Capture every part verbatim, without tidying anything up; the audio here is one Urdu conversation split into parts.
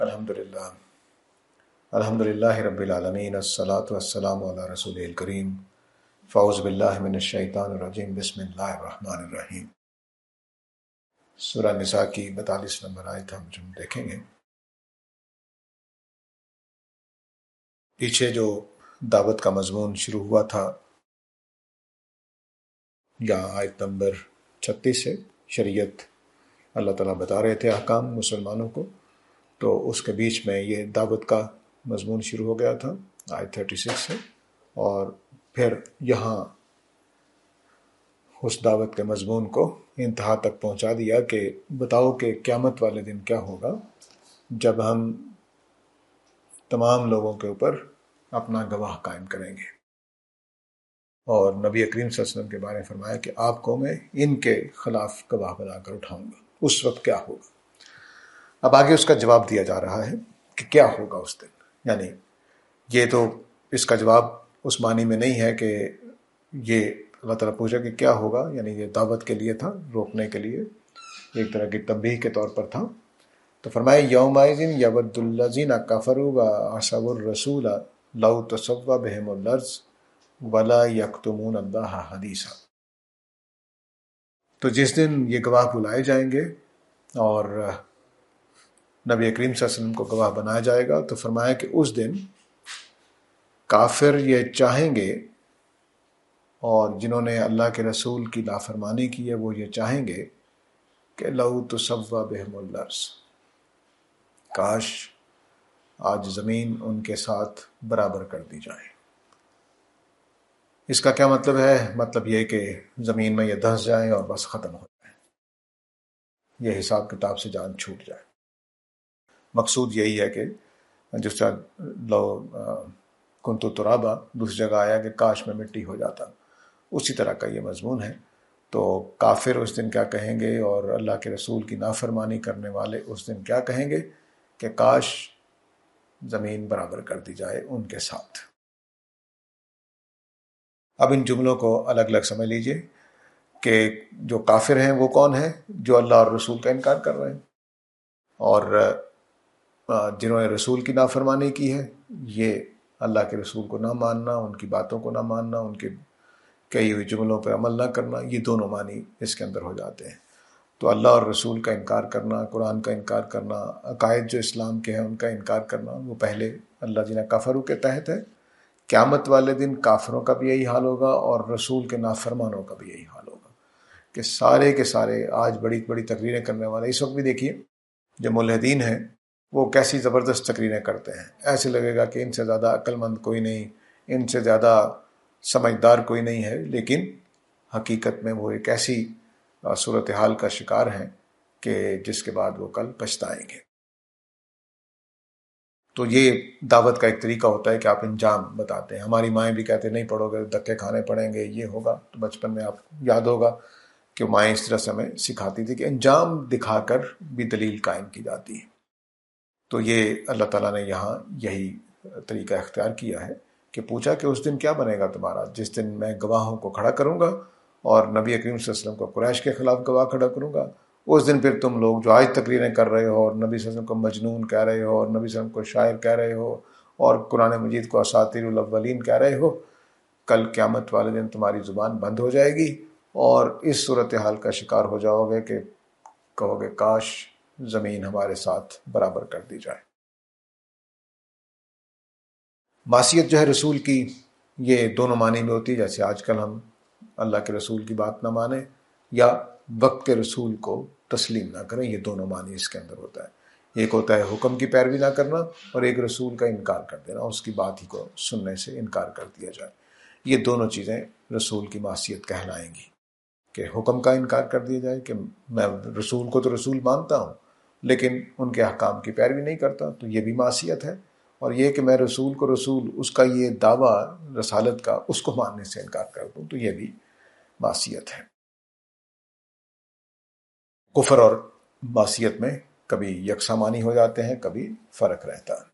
الحمدللہ الحمدللہ رب العالمین الصلاۃ والسلام علی رسول الکریم فاعوذ باللہ من الشیطان الرجیم بسم اللہ الرحمن الرحیم۔ سورہ نساء کی بیالیس نمبر آیت ہم جو دیکھیں گے۔ پیچھے جو دعوت کا مضمون شروع ہوا تھا یا آیت نمبر چھتیس سے شریعت اللہ تعالیٰ بتا رہے تھے احکام مسلمانوں کو، تو اس کے بیچ میں یہ دعوت کا مضمون شروع ہو گیا تھا آیت تھرٹی سکس سے، اور پھر یہاں اس دعوت کے مضمون کو انتہا تک پہنچا دیا کہ بتاؤ کہ قیامت والے دن کیا ہوگا جب ہم تمام لوگوں کے اوپر اپنا گواہ قائم کریں گے، اور نبی کریم صلی اللہ علیہ وسلم کے بارے میں فرمایا کہ آپ کو میں ان کے خلاف گواہ بنا کر اٹھاؤں گا، اس وقت کیا ہوگا۔ اب آگے اس کا جواب دیا جا رہا ہے کہ کیا ہوگا اس دن، یعنی یہ تو اس کا جواب اس معنی میں نہیں ہے کہ یہ اللہ تعالیٰ پوچھا کہ کیا ہوگا، یعنی یہ دعوت کے لیے تھا، روکنے کے لیے، ایک طرح کی تنبیہ کے طور پر تھا۔ تو فرمائے یومئذ یود الذین کفروا وعصوا الرسول لو تسوی بہم الارض ولا یکتمون اللہ حدیثا۔ تو جس دن یہ گواہ بلائے جائیں گے اور نبی کریم صلی اللہ علیہ وسلم کو گواہ بنایا جائے گا، تو فرمایا کہ اس دن کافر یہ چاہیں گے، اور جنہوں نے اللہ کے رسول کی نافرمانی کی ہے وہ یہ چاہیں گے کہ لو تسوی بہم الارض، کاش آج زمین ان کے ساتھ برابر کر دی جائے۔ اس کا کیا مطلب ہے؟ مطلب یہ کہ زمین میں یہ دھس جائیں اور بس ختم ہو جائیں، یہ حساب کتاب سے جان چھوٹ جائے۔ مقصود یہی ہے کہ جس طرح لو کنتو ترابا دوسری جگہ آیا کہ کاش میں مٹی ہو جاتا، اسی طرح کا یہ مضمون ہے۔ تو کافر اس دن کیا کہیں گے، اور اللہ کے رسول کی نافرمانی کرنے والے اس دن کیا کہیں گے کہ کاش زمین برابر کر دی جائے ان کے ساتھ۔ اب ان جملوں کو الگ الگ سمجھ لیجئے کہ جو کافر ہیں وہ کون ہیں؟ جو اللہ اور رسول کا انکار کر رہے ہیں، اور جنہوں نے رسول کی نافرمانی کی ہے، یہ اللہ کے رسول کو نہ ماننا، ان کی باتوں کو نہ ماننا، ان کے کئی ہوئی جملوں پر عمل نہ کرنا، یہ دونوں معنی اس کے اندر ہو جاتے ہیں۔ تو اللہ اور رسول کا انکار کرنا، قرآن کا انکار کرنا، عقائد جو اسلام کے ہیں ان کا انکار کرنا، وہ پہلے اللہ جنہ کفروا کے تحت ہے۔ قیامت والے دن کافروں کا بھی یہی حال ہوگا اور رسول کے نافرمانوں کا بھی یہی حال ہوگا کہ سارے کے سارے آج بڑی بڑی تقریریں کرنے والے، اس وقت بھی دیکھیے جو ملحدین ہیں وہ کیسی زبردست تقریریں کرتے ہیں، ایسے لگے گا کہ ان سے زیادہ عقل مند کوئی نہیں، ان سے زیادہ سمجھدار کوئی نہیں ہے، لیکن حقیقت میں وہ ایک ایسی صورتحال کا شکار ہیں کہ جس کے بعد وہ کل پچھتائیں گے۔ تو یہ دعوت کا ایک طریقہ ہوتا ہے کہ آپ انجام بتاتے ہیں۔ ہماری مائیں بھی کہتے ہیں نہیں پڑھو گے دھکے کھانے پڑیں گے، یہ ہوگا۔ تو بچپن میں آپ یاد ہوگا کہ مائیں اس طرح سے ہمیں سکھاتی تھی کہ انجام دکھا کر بھی دلیل قائم کی جاتی ہے۔ تو یہ اللہ تعالیٰ نے یہاں یہی طریقہ اختیار کیا ہے کہ پوچھا کہ اس دن کیا بنے گا تمہارا، جس دن میں گواہوں کو کھڑا کروں گا اور نبی کریم صلی اللہ علیہ وسلم کو قریش کے خلاف گواہ کھڑا کروں گا۔ اس دن پھر تم لوگ جو آج تقریریں کر رہے ہو اور نبی صلی اللہ علیہ وسلم کو مجنون کہہ رہے ہو اور نبی صلی اللہ علیہ وسلم کو شاعر کہہ رہے ہو اور قرآن مجید کو اساطیر الاولین کہہ رہے ہو، کل قیامت والے دن تمہاری زبان بند ہو جائے گی اور اس صورتحال کا شکار ہو جاؤ گے کہ کہو گے کاش زمین ہمارے ساتھ برابر کر دی جائے۔ معصیت جو ہے رسول کی، یہ دونوں معنی میں ہوتی ہے، جیسے آج کل ہم اللہ کے رسول کی بات نہ مانیں یا وقت کے رسول کو تسلیم نہ کریں، یہ دونوں معنی اس کے اندر ہوتا ہے۔ ایک ہوتا ہے حکم کی پیروی نہ کرنا، اور ایک رسول کا انکار کر دینا، اس کی بات ہی کو سننے سے انکار کر دیا جائے۔ یہ دونوں چیزیں رسول کی معصیت کہلائیں گی، کہ حکم کا انکار کر دیا جائے کہ میں رسول کو تو رسول مانتا ہوں لیکن ان کے احکام کی پیروی نہیں کرتا، تو یہ بھی معصیت ہے۔ اور یہ کہ میں رسول کو رسول، اس کا یہ دعویٰ رسالت کا، اس کو ماننے سے انکار کر دوں، تو یہ بھی معصیت ہے۔ کفر اور معصیت میں کبھی یکساں معنی ہو جاتے ہیں، کبھی فرق رہتا ہے۔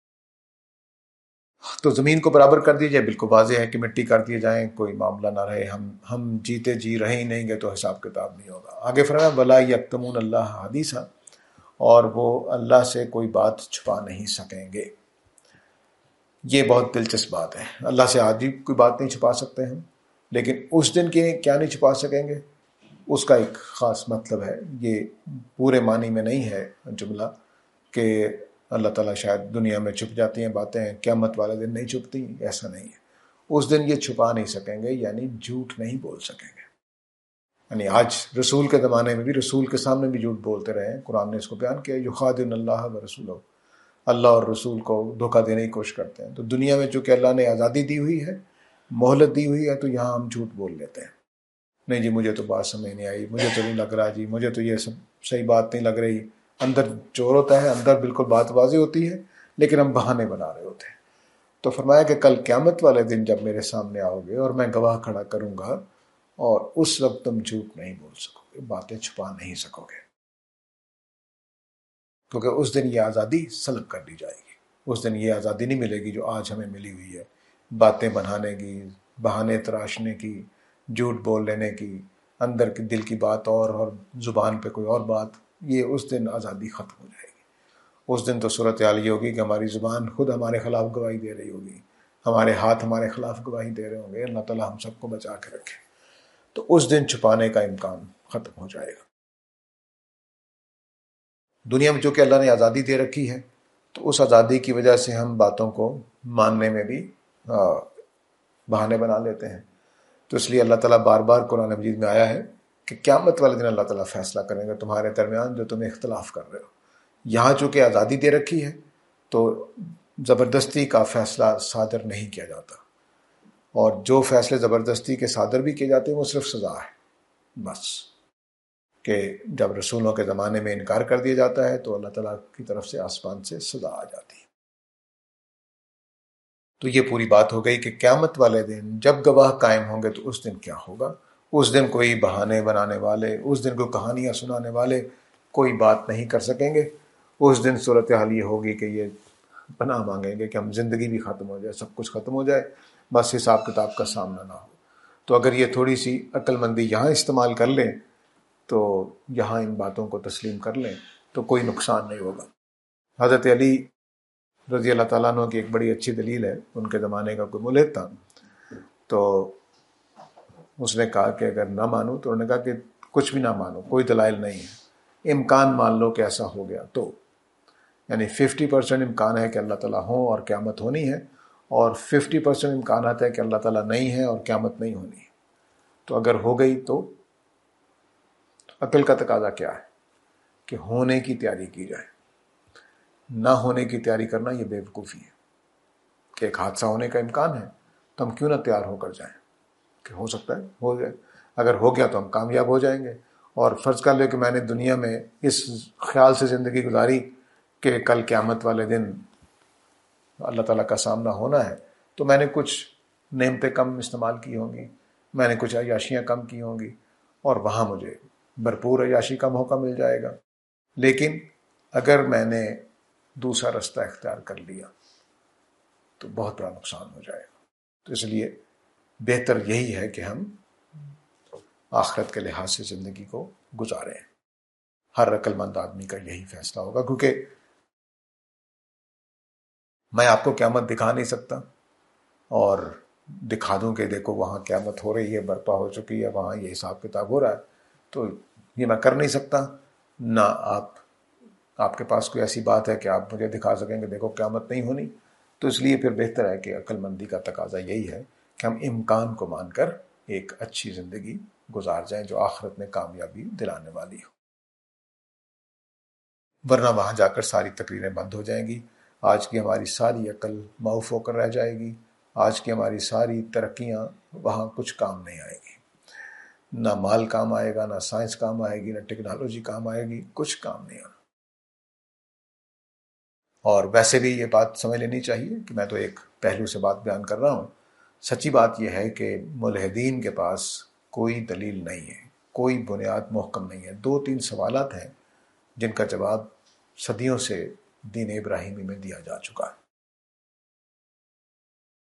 تو زمین کو برابر کر دی جائے، بالکل واضح ہے کہ مٹی کر دیے جائیں، کوئی معاملہ نہ رہے، ہم ہم جیتے جی رہے ہی نہیں گے تو حساب کتاب نہیں ہوگا۔ آگے فرمایا ولا یکتمون اللہ حدیثا، اور وہ اللہ سے کوئی بات چھپا نہیں سکیں گے۔ یہ بہت دلچسپ بات ہے، اللہ سے آج بھی کوئی بات نہیں چھپا سکتے ہم، لیکن اس دن کے کیا نہیں چھپا سکیں گے، اس کا ایک خاص مطلب ہے۔ یہ پورے معنی میں نہیں ہے جملہ کہ اللہ تعالیٰ شاید دنیا میں چھپ جاتی ہیں باتیں، قیامت والے دن نہیں چھپتی، ایسا نہیں ہے۔ اس دن یہ چھپا نہیں سکیں گے، یعنی جھوٹ نہیں بول سکیں گے۔ یعنی آج رسول کے زمانے میں بھی رسول کے سامنے بھی جھوٹ بولتے رہے ہیں، قرآن نے اس کو بیان کیا، یخادعون اللہ و رسولہ، اللہ اور رسول کو دھوکہ دینے کی کوشش کرتے ہیں۔ تو دنیا میں چونکہ اللہ نے آزادی دی ہوئی ہے، مہلت دی ہوئی ہے، تو یہاں ہم جھوٹ بول لیتے ہیں، نہیں جی مجھے تو بات سمجھ نہیں آئی، مجھے تو نہیں لگ رہا جی، مجھے تو یہ سب صحیح بات نہیں لگ رہی۔ اندر چور ہوتا ہے، اندر بالکل بات واضح ہوتی ہے، لیکن ہم بہانے بنا رہے ہوتے ہیں۔ تو فرمایا کہ کل قیامت والے دن جب میرے سامنے آؤ گے اور میں گواہ کھڑا کروں گا، اور اس وقت تم جھوٹ نہیں بول سکو گے، باتیں چھپا نہیں سکو گے، کیونکہ اس دن یہ آزادی سلب کر دی جائے گی۔ اس دن یہ آزادی نہیں ملے گی جو آج ہمیں ملی ہوئی ہے، باتیں بنانے کی، بہانے تراشنے کی، جھوٹ بول لینے کی، اندر کی دل کی بات اور اور زبان پہ کوئی اور بات۔ یہ اس دن آزادی ختم ہو جائے گی۔ اس دن تو صورتحال یہ ہوگی کہ ہماری زبان خود ہمارے خلاف گواہی دے رہی ہوگی، ہمارے ہاتھ ہمارے خلاف گواہی دے رہے ہوں گے۔ اللہ تعالیٰ ہم سب کو بچا کے رکھے۔ تو اس دن چھپانے کا امکان ختم ہو جائے گا۔ دنیا میں جو کہ اللہ نے آزادی دے رکھی ہے، تو اس آزادی کی وجہ سے ہم باتوں کو ماننے میں بھی بہانے بنا لیتے ہیں۔ تو اس لیے اللہ تعالیٰ بار بار قرآن مجید میں آیا ہے کہ قیامت والے دن اللہ تعالیٰ فیصلہ کریں گے تمہارے درمیان جو تم اختلاف کر رہے ہو۔ یہاں چونکہ آزادی دے رکھی ہے تو زبردستی کا فیصلہ صادر نہیں کیا جاتا، اور جو فیصلے زبردستی کے صادر بھی کیے جاتے ہیں وہ صرف سزا ہے بس، کہ جب رسولوں کے زمانے میں انکار کر دیا جاتا ہے تو اللہ تعالیٰ کی طرف سے آسمان سے سزا آ جاتی ہے۔ تو یہ پوری بات ہو گئی کہ قیامت والے دن جب گواہ قائم ہوں گے تو اس دن کیا ہوگا۔ اس دن کوئی بہانے بنانے والے، اس دن کوئی کہانیاں سنانے والے کوئی بات نہیں کر سکیں گے۔ اس دن صورتحال یہ ہوگی کہ یہ پناہ مانگیں گے کہ ہم زندگی بھی ختم ہو جائے، سب کچھ ختم ہو جائے، بس حساب کتاب کا سامنا نہ ہو۔ تو اگر یہ تھوڑی سی عقل مندی یہاں استعمال کر لیں تو یہاں ان باتوں کو تسلیم کر لیں تو کوئی نقصان نہیں ہوگا۔ حضرت علی رضی اللہ تعالیٰ عنہ کی ایک بڑی اچھی دلیل ہے، ان کے زمانے کا کوئی ملحد تھا، تو اس نے کہا کہ اگر نہ مانو، تو انہوں نے کہا کہ کچھ بھی نہ مانو، کوئی دلائل نہیں ہے، امکان مان لو کہ ایسا ہو گیا تو، یعنی ففٹی پرسینٹ امکان ہے کہ اللہ تعالیٰ ہوں اور قیامت ہونی ہے، اور ففٹی پرسینٹ امکانات ہے کہ اللہ تعالیٰ نہیں ہے اور قیامت نہیں ہونی ہے۔ تو اگر ہو گئی تو عقل کا تقاضا کیا ہے کہ ہونے کی تیاری کی جائے، نہ ہونے کی تیاری کرنا یہ بے وقوفی ہے۔ کہ ایک حادثہ ہونے کا امکان ہے تو ہم کیوں نہ تیار ہو کر جائیں کہ ہو سکتا ہے ہو جائے، اگر ہو گیا تو ہم کامیاب ہو جائیں گے۔ اور فرض کر لیں کہ میں نے دنیا میں اس خیال سے زندگی گزاری کہ کل قیامت والے دن اللہ تعالیٰ کا سامنا ہونا ہے، تو میں نے کچھ نعمتیں کم استعمال کی ہوں گی، میں نے کچھ عیاشیاں کم کی ہوں گی، اور وہاں مجھے بھرپور عیاشی کا موقع مل جائے گا۔ لیکن اگر میں نے دوسرا رستہ اختیار کر لیا تو بہت بڑا نقصان ہو جائے گا۔ تو اس لیے بہتر یہی ہے کہ ہم آخرت کے لحاظ سے زندگی کو گزاریں۔ ہر عقل مند آدمی کا یہی فیصلہ ہوگا، کیونکہ میں آپ کو قیامت دکھا نہیں سکتا اور دکھا دوں کہ دیکھو وہاں قیامت ہو رہی ہے، برپا ہو چکی ہے، وہاں یہ حساب کتاب ہو رہا ہے، تو یہ میں کر نہیں سکتا۔ نہ آپ آپ کے پاس کوئی ایسی بات ہے کہ آپ مجھے دکھا سکیں کہ دیکھو قیامت نہیں ہونی۔ تو اس لیے پھر بہتر ہے کہ عقل مندی کا تقاضا یہی ہے کہ ہم امکان کو مان کر ایک اچھی زندگی گزار جائیں جو آخرت میں کامیابی دلانے والی ہو، ورنہ وہاں جا کر ساری تقریریں بند ہو جائیں گی، آج کی ہماری ساری عقل معاف ہو کر رہ جائے گی، آج کی ہماری ساری ترقیاں وہاں کچھ کام نہیں آئے گی، نہ مال کام آئے گا، نہ سائنس کام آئے گی، نہ ٹیکنالوجی کام آئے گی، کچھ کام نہیں آنا۔ اور ویسے بھی یہ بات سمجھ لینی چاہیے کہ میں تو ایک پہلو سے بات بیان کر رہا ہوں، سچی بات یہ ہے کہ ملحدین کے پاس کوئی دلیل نہیں ہے، کوئی بنیاد محکم نہیں ہے۔ دو تین سوالات ہیں جن کا جواب صدیوں سے دین ابراہیمی میں دیا جا چکا ہے۔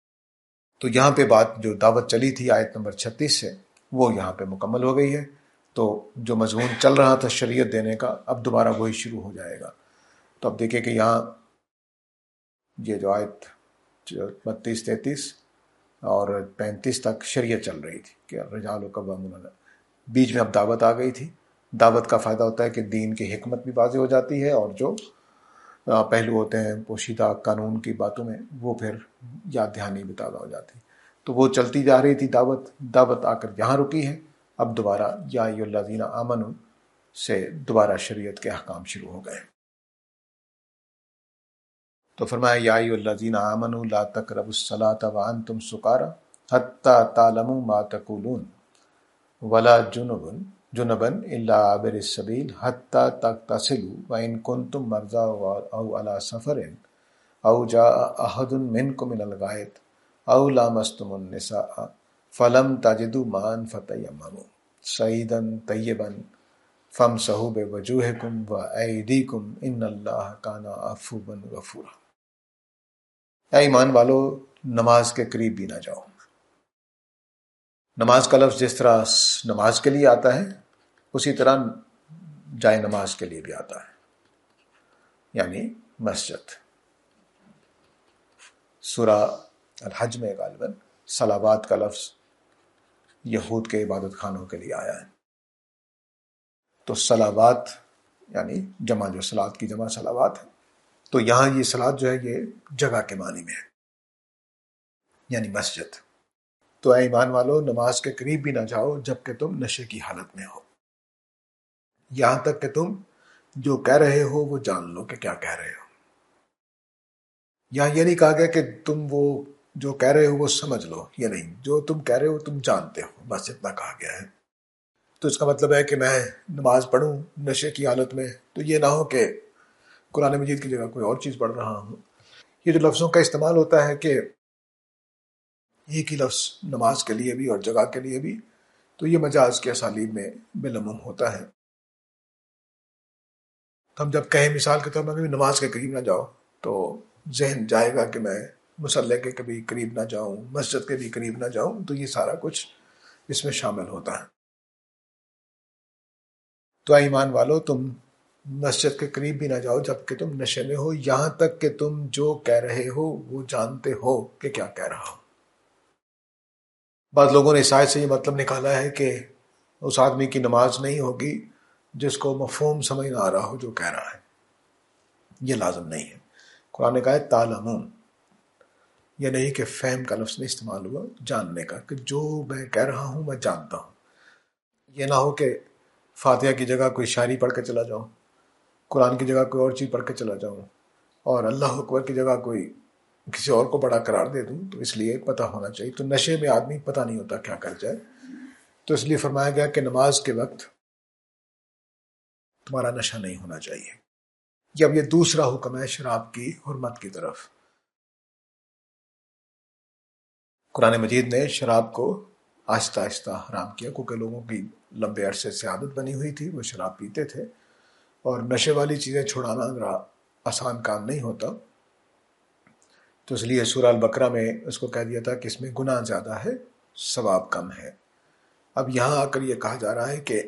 تو یہاں پہ بات جو دعوت چلی تھی آیت نمبر چھتیس سے، وہ یہاں پہ مکمل ہو گئی ہے۔ تو جو مضمون چل رہا تھا شریعت دینے کا اب دوبارہ وہی شروع ہو جائے گا. تو اب دیکھیں کہ یہاں یہ جو آیت بتیس تینتیس اور پینتیس تک شریعت چل رہی تھی کہ رجال قوامون، بیچ میں اب دعوت آ گئی تھی. دعوت کا فائدہ ہوتا ہے کہ دین کی حکمت بھی واضح ہو جاتی ہے، اور جو پہلو ہوتے ہیں پوشیدہ قانون کی باتوں میں وہ پھر یاد دہانی بھی تازہ ہو جاتی. تو وہ چلتی جا رہی تھی دعوت دعوت آ کر یہاں رکی ہے. اب دوبارہ یا ایھا الذین آمنوا سے دوبارہ شریعت کے احکام شروع ہو گئے. تو فرمایا یا ایھا الذین آمنوا لا تقربوا الصلاۃ وانتم سکارى حتی تعلموا ما تقولون ولا جنب جنبا الا عابر السبیل حتی تغتسلوا وان کنتم مرضى او علی سفر او جاء احد منکم من الغائط او لامستم النساء فلم تجدوا ماء فتیمموا صعیدا طیبا فامسحوا بوجوہکم وایدیکم ان اللہ کان عفوا غفورا. اے ایمان والو، نماز کے قریب بھی نہ جاؤ. نماز کا لفظ جس طرح نماز کے لیے آتا ہے اسی طرح جائے نماز کے لیے بھی آتا ہے، یعنی مسجد. سورہ الحج میں غالباً صلوات کا لفظ یہود کے عبادت خانوں کے لیے آیا ہے. تو صلوات یعنی جمع، جو صلات کی جمع صلوات ہے، تو یہاں یہ صلات جو ہے یہ جگہ کے معنی میں ہے، یعنی مسجد. تو اے ایمان والو، نماز کے قریب بھی نہ جاؤ جب کہ تم نشے کی حالت میں ہو، یہاں تک کہ تم جو کہہ رہے ہو وہ جان لو کہ کیا کہہ رہے ہو. یہاں یہ نہیں کہا گیا کہ تم وہ جو کہہ رہے ہو وہ سمجھ لو، یہ نہیں، جو تم کہہ رہے ہو تم جانتے ہو، بس اتنا کہا گیا ہے. تو اس کا مطلب ہے کہ میں نماز پڑھوں نشے کی حالت میں تو یہ نہ ہو کہ قرآن مجید کی جگہ کوئی اور چیز پڑھ رہا ہوں. یہ جو لفظوں کا استعمال ہوتا ہے کہ ایک ہی لفظ نماز کے لیے بھی اور جگہ کے لیے بھی، تو یہ مجاز کے اسالیب میں بالعموم ہوتا ہے. ہم جب کہیں مثال کے طور پر کبھی نماز کے قریب نہ جاؤ تو ذہن جائے گا کہ میں مصلی کے کبھی قریب نہ جاؤں، مسجد کے بھی قریب نہ جاؤں، تو یہ سارا کچھ اس میں شامل ہوتا ہے. تو اے ایمان والو، تم مسجد کے قریب بھی نہ جاؤ جب کہ تم نشے میں ہو، یہاں تک کہ تم جو کہہ رہے ہو وہ جانتے ہو کہ کیا کہہ رہا ہو. بعض لوگوں نے اس آیت سے یہ مطلب نکالا ہے کہ اس آدمی کی نماز نہیں ہوگی جس کو مفہوم سمجھ نہ آ رہا ہو جو کہہ رہا ہے. یہ لازم نہیں ہے. قرآن نے کہا ہے تعلمون، یہ نہیں کہ فہم کا لفظ نہیں استعمال ہوا، جاننے کا، کہ جو میں کہہ رہا ہوں میں جانتا ہوں. یہ نہ ہو کہ فاتحہ کی جگہ کوئی شاعری پڑھ کے چلا جاؤں، قرآن کی جگہ کوئی اور چیز پڑھ کے چلا جاؤں، اور اللہ اکبر کی جگہ کوئی کسی اور کو بڑا قرار دے دوں. تو اس لیے پتہ ہونا چاہیے. تو نشے میں آدمی پتہ نہیں ہوتا کیا کر جائے، تو اس لیے فرمایا گیا کہ نماز کے وقت تمہارا نشہ نہیں ہونا چاہیے. یہ اب یہ دوسرا حکم ہے شراب کی حرمت کی طرف. قرآن مجید نے شراب کو آہستہ آہستہ حرام کیا، کیونکہ لوگوں کی لمبے عرصے سے عادت بنی ہوئی تھی، وہ شراب پیتے تھے، اور نشے والی چیزیں چھڑانا ذرا آسان کام نہیں ہوتا. تو اس لیے سورہ البقرہ میں اس کو کہہ دیا تھا کہ اس میں گناہ زیادہ ہے، ثواب کم ہے. اب یہاں آ کر یہ کہا جا رہا ہے کہ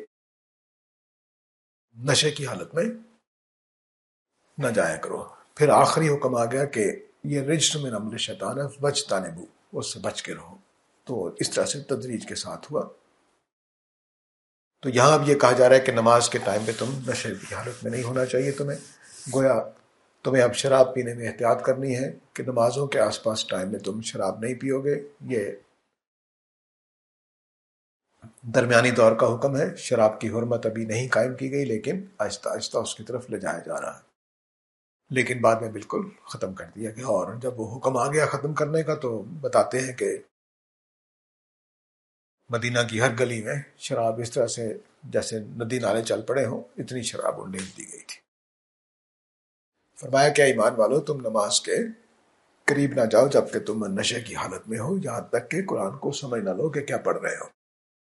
نشے کی حالت میں نہ جایا کرو. پھر آخری حکم آ گیا کہ یہ رجس من عمل شیطان ہے فاجتنبوہ، اس سے بچ کے رہو. تو اس طرح سے تدریج کے ساتھ ہوا. تو یہاں اب یہ کہا جا رہا ہے کہ نماز کے ٹائم پہ تم نشے کی حالت میں نہیں ہونا چاہیے تمہیں. گویا تمہیں اب شراب پینے میں احتیاط کرنی ہے کہ نمازوں کے آس پاس ٹائم میں تم شراب نہیں پیو گے. یہ درمیانی دور کا حکم ہے. شراب کی حرمت ابھی نہیں قائم کی گئی، لیکن آہستہ آہستہ اس کی طرف لے جایا جا رہا ہے. لیکن بعد میں بالکل ختم کر دیا گیا. اور جب وہ حکم آ گیا ختم کرنے کا تو بتاتے ہیں کہ مدینہ کی ہر گلی میں شراب اس طرح سے جیسے ندی نالے چل پڑے ہوں، اتنی شراب انڈے دی گئی تھی. فرمایا کہ ایمان والو، تم نماز کے قریب نہ جاؤ جب کہ تم نشے کی حالت میں ہو، یہاں تک کہ قرآن کو سمجھ نہ لو کہ کیا پڑھ رہے ہو.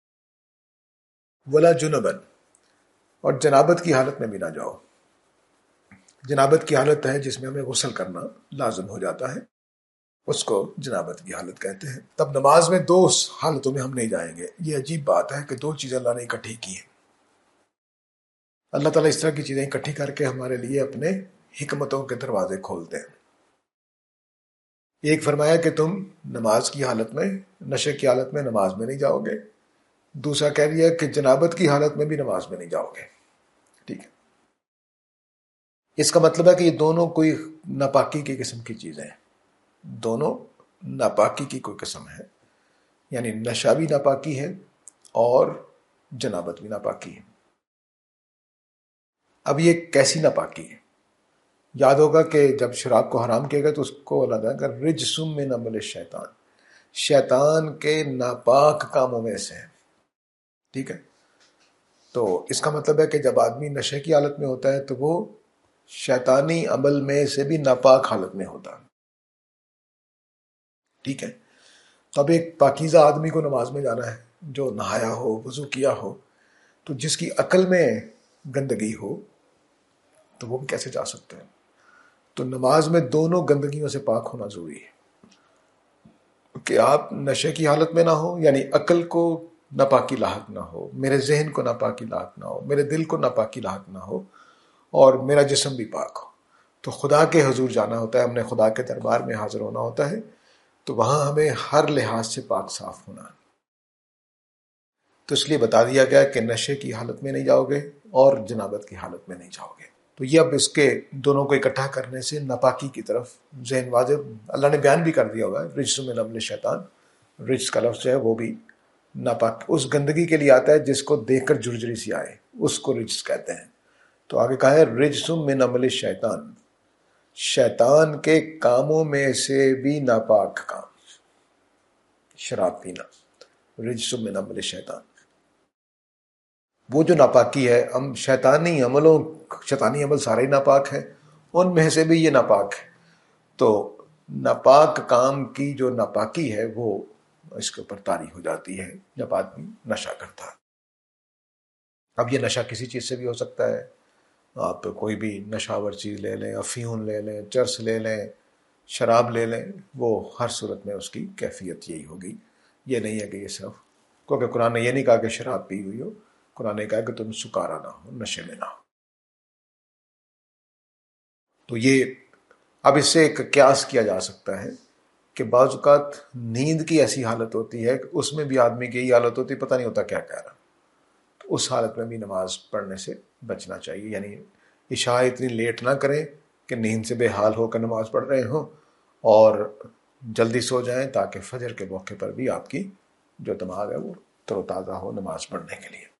ولا جنبن، اور جنابت کی حالت میں بھی نہ جاؤ. جنابت کی حالت ہے جس میں ہمیں غسل کرنا لازم ہو جاتا ہے، اس کو جنابت کی حالت کہتے ہیں. تب نماز میں دو حالتوں میں ہم نہیں جائیں گے. یہ عجیب بات ہے کہ دو چیزیں اللہ نے اکٹھی کی ہیں. اللہ تعالیٰ اس طرح کی چیزیں اکٹھی کر کے ہمارے لیے اپنے حکمتوں کے دروازے کھولتے ہیں. ایک فرمایا کہ تم نماز کی حالت میں، نشے کی حالت میں نماز میں نہیں جاؤ گے. دوسرا کہہ دیا کہ جنابت کی حالت میں بھی نماز میں نہیں جاؤ گے. ٹھیک ہے، اس کا مطلب ہے کہ یہ دونوں کوئی ناپاکی کی قسم کی چیزیں ہیں. دونوں ناپاکی کی کوئی قسم ہے، یعنی نشہ بھی ناپاکی ہے اور جنابت بھی ناپاکی ہے. اب یہ کیسی ناپاکی ہے؟ یاد ہوگا کہ جب شراب کو حرام کیا گیا تو اس کو اللہ تعالیٰ کا رجسم من عمل الشیطان، شیطان کے ناپاک کاموں میں سے ہے. ٹھیک ہے، تو اس کا مطلب ہے کہ جب آدمی نشے کی حالت میں ہوتا ہے تو وہ شیطانی عمل میں سے بھی ناپاک حالت میں ہوتا ہے. ٹھیک ہے، تو اب ایک پاکیزہ آدمی کو نماز میں جانا ہے جو نہایا ہو، وضو کیا ہو، تو جس کی عقل میں گندگی ہو تو وہ بھی کیسے جا سکتے ہیں؟ تو نماز میں دونوں گندگیوں سے پاک ہونا ضروری ہے کہ آپ نشے کی حالت میں نہ ہو، یعنی عقل کو ناپاکی لاحق نہ ہو، میرے ذہن کو ناپاکی لاحق نہ ہو، میرے دل کو ناپاکی لاحق نہ ہو، اور میرا جسم بھی پاک ہو. تو خدا کے حضور جانا ہوتا ہے، ہم نے خدا کے دربار میں حاضر ہونا ہوتا ہے، تو وہاں ہمیں ہر لحاظ سے پاک صاف ہونا ہے. تو اس لیے بتا دیا گیا کہ نشے کی حالت میں نہیں جاؤ گے اور جنابت کی حالت میں نہیں جاؤ گے. تو یہ اب اس کے دونوں کو اکٹھا کرنے سے ناپاکی کی طرف ذہن واجب اللہ نے بیان بھی کر دیا ہوا ہے. رجس من عمل شیطان، رجس کا لفظ جو ہے وہ بھی ناپاک اس گندگی کے لیے آتا ہے جس کو دیکھ کر جرجری سی آئے، اس کو رجس کہتے ہیں. تو آگے کہا ہے رجس من عمل شیطان، شیطان کے کاموں میں سے بھی ناپاک کام، شراب پینا، رجس من عمل شیطان. وہ جو ناپاکی ہے، ہم شیطانی عملوں شیطانی عمل سارے ہی ناپاک ہیں، ان میں سے بھی یہ ناپاک ہے. تو ناپاک کام کی جو ناپاکی ہے وہ اس کے اوپر طاری ہو جاتی ہے جب آدمی نشہ کرتا ہے. اب یہ نشہ کسی چیز سے بھی ہو سکتا ہے. آپ کوئی بھی نشاور چیز لے لیں، افیون لے لیں، چرس لے لیں، شراب لے لیں، وہ ہر صورت میں اس کی کیفیت یہی ہوگی. یہ نہیں ہے کہ یہ صرف، کیونکہ قرآن نے یہ نہیں کہا کہ شراب پی ہوئی ہو، قرآن نے کہا کہ تم سکارا نہ ہو، نشے میں نہ ہو. تو یہ اب اس سے ایک قیاس کیا جا سکتا ہے کہ بعض اوقات نیند کی ایسی حالت ہوتی ہے کہ اس میں بھی آدمی کی یہی حالت ہوتی ہے، پتہ نہیں ہوتا کیا کہہ رہا. تو اس حالت میں بھی نماز پڑھنے سے بچنا چاہیے. یعنی عشاء اتنی لیٹ نہ کریں کہ نیند سے بے حال ہو کر نماز پڑھ رہے ہوں، اور جلدی سو جائیں تاکہ فجر کے موقع پر بھی آپ کی جو دماغ ہے وہ تر و تازہ ہو نماز پڑھنے کے لیے.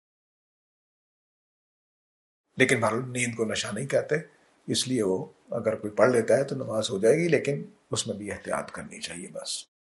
لیکن بہرحال نیند کو نشہ نہیں کہتے، اس لیے وہ اگر کوئی پڑھ لیتا ہے تو نماز ہو جائے گی، لیکن اس میں بھی احتیاط کرنی چاہیے بس.